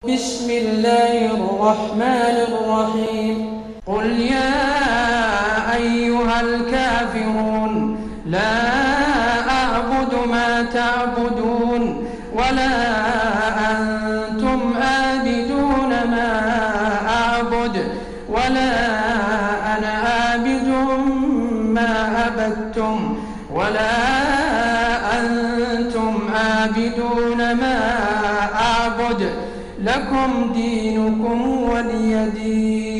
بسم الله الرحمن الرحيم قل يا أيها الكافرون لا أعبد ما تعبدون ولا أنتم عابدون ما أعبد ولا أنا عابد ما عبدتم ولا أنتم عابدون ما أعبد لكم دينكم ولي دين.